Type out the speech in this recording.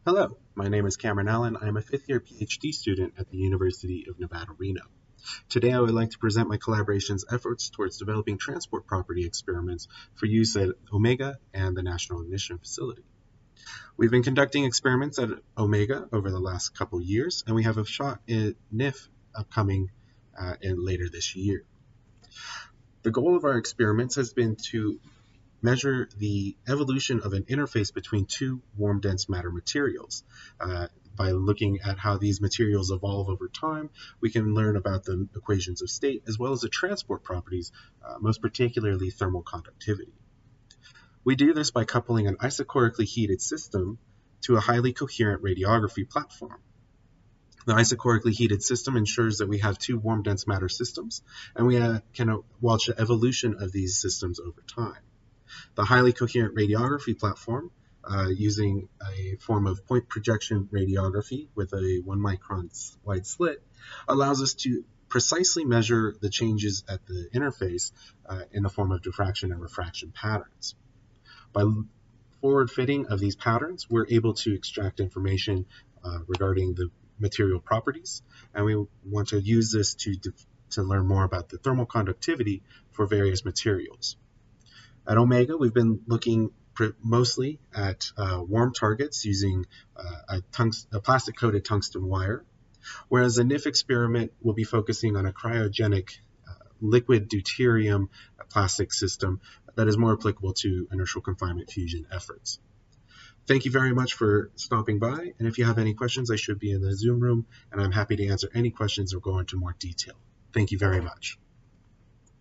Hello, my name is Cameron Allen. I am a fifth year PhD student at the University of Nevada, Reno. Today I would like to present my collaboration's efforts towards developing transport property experiments for use at Omega and the National Ignition Facility. We've been conducting experiments at Omega over the last couple years, and we have a shot at NIF upcoming later this year. The goal of our experiments has been to measure the evolution of an interface between two warm dense matter materials. By looking at how these materials evolve over time, we can learn about the equations of state as well as the transport properties, most particularly thermal conductivity. We do this by coupling an isochorically heated system to a highly coherent radiography platform. The isochorically heated system ensures that we have two warm dense matter systems, and we can watch the evolution of these systems over time. The highly coherent radiography platform, using a form of point projection radiography with a 1 micron wide slit, allows us to precisely measure the changes at the interface in the form of diffraction and refraction patterns. By forward fitting of these patterns, we're able to extract information regarding the material properties, and we want to use this to learn more about the thermal conductivity for various materials. At Omega, we've been looking mostly at warm targets using a plastic-coated tungsten wire, whereas the NIF experiment will be focusing on a cryogenic liquid deuterium plastic system that is more applicable to inertial confinement fusion efforts. Thank you very much for stopping by, and if you have any questions, I should be in the Zoom room, and I'm happy to answer any questions or go into more detail. Thank you very much.